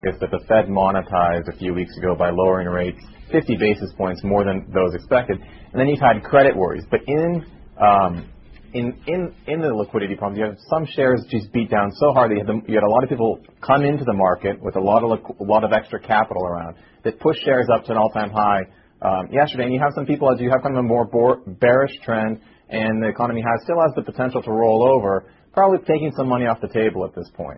is that the Fed monetized a few weeks ago by lowering rates 50 basis points more than those expected. And then you've had credit worries. But in the liquidity problems, you have some shares just beat down so hard that you had a lot of people come into the market with a lot of extra capital around that pushed shares up to an all-time high yesterday. And you have some people, as you have kind of a more bearish trend, and the economy still has the potential to roll over, probably taking some money off the table at this point.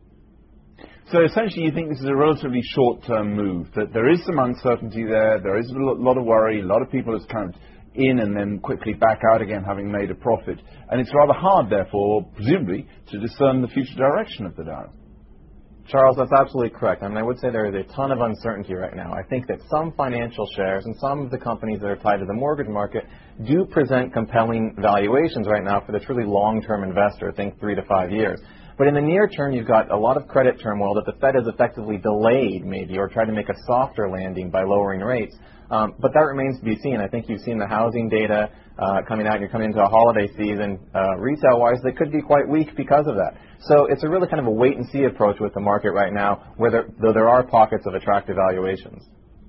So essentially you think this is a relatively short-term move, that there is some uncertainty there, there is a lot of worry, a lot of people are kind of in and then quickly back out again having made a profit. And it's rather hard, therefore, presumably, to discern the future direction of the Dow. Charles, that's absolutely correct. I mean, I would say there is a ton of uncertainty right now. I think that some financial shares and some of the companies that are tied to the mortgage market do present compelling valuations right now for the truly long-term investor, think 3 to 5 years. But in the near term, you've got a lot of credit turmoil that the Fed has effectively delayed maybe or tried to make a softer landing by lowering rates. But that remains to be seen. I think you've seen the housing data coming out. You're coming into a holiday season retail-wise that could be quite weak because of that. So it's a really kind of a wait-and-see approach with the market right now, though there are pockets of attractive valuations.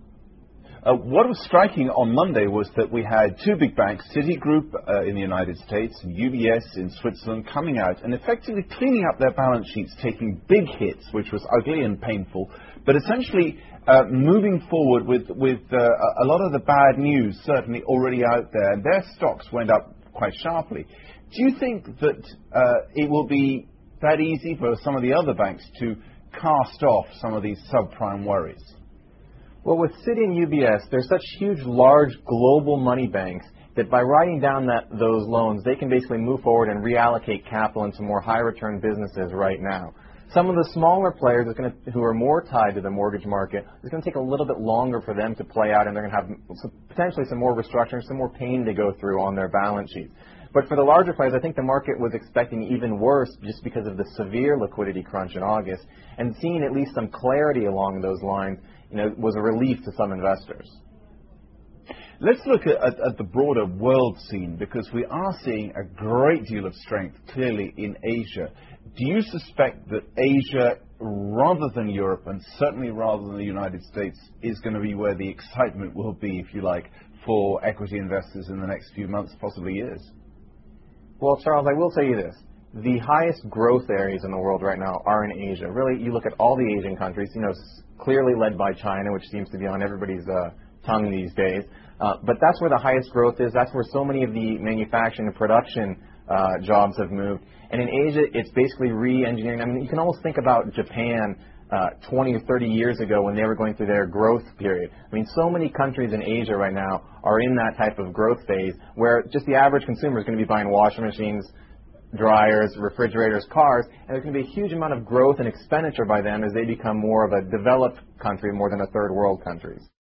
What was striking on Monday was that we had two big banks, Citigroup in the United States and UBS in Switzerland, coming out and effectively cleaning up their balance sheets, taking big hits, which was ugly and painful, but essentially moving forward with a lot of the bad news certainly already out there, and their stocks went up quite sharply. Do you think that it will be that easy for some of the other banks to cast off some of these subprime worries? Well, with Citi and UBS, they're such huge, large, global money banks that by writing down those loans, they can basically move forward and reallocate capital into more high-return businesses right now. Some of the smaller players who are more tied to the mortgage market, it's going to take a little bit longer for them to play out, and they're going to have potentially some more restructuring, some more pain to go through on their balance sheets. But for the larger players, I think the market was expecting even worse just because of the severe liquidity crunch in August, and seeing at least some clarity along those lines was a relief to some investors. Let's look at the broader world scene, because we are seeing a great deal of strength clearly in Asia. Do you suspect that Asia, rather than Europe, and certainly rather than the United States, is going to be where the excitement will be, if you like, for equity investors in the next few months, possibly years? Well, Charles, I will tell you this. The highest growth areas in the world right now are in Asia. Really, you look at all the Asian countries, clearly led by China, which seems to be on everybody's tongue these days. But that's where the highest growth is. That's where so many of the manufacturing and production jobs have moved. And in Asia, it's basically re-engineering. I mean, you can almost think about Japan 20 or 30 years ago when they were going through their growth period. I mean, so many countries in Asia right now are in that type of growth phase where just the average consumer is going to be buying washing machines, dryers, refrigerators, cars, and there's going to be a huge amount of growth and expenditure by them as they become more of a developed country more than a third world countries.